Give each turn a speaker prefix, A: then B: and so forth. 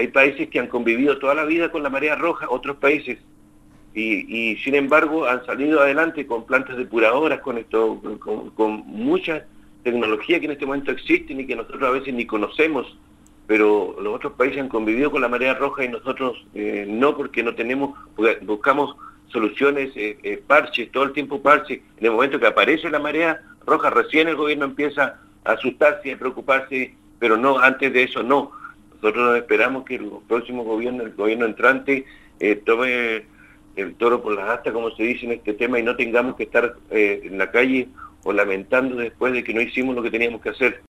A: Hay países que han convivido toda la vida con la marea roja, otros países, y sin embargo han salido adelante con plantas depuradoras, con esto, con mucha tecnología que en este momento existen y que nosotros a veces ni conocemos, pero los otros países han convivido con la marea roja y nosotros no, porque no tenemos, porque buscamos soluciones, parches, todo el tiempo parches. En el momento que aparece la marea roja, recién el gobierno empieza a asustarse y a preocuparse, pero no, antes de eso no. Nosotros esperamos que el próximo gobierno, el gobierno entrante, tome el toro por las astas, como se dice en este tema, y no tengamos que estar en la calle o lamentando después de que no hicimos lo que teníamos que hacer.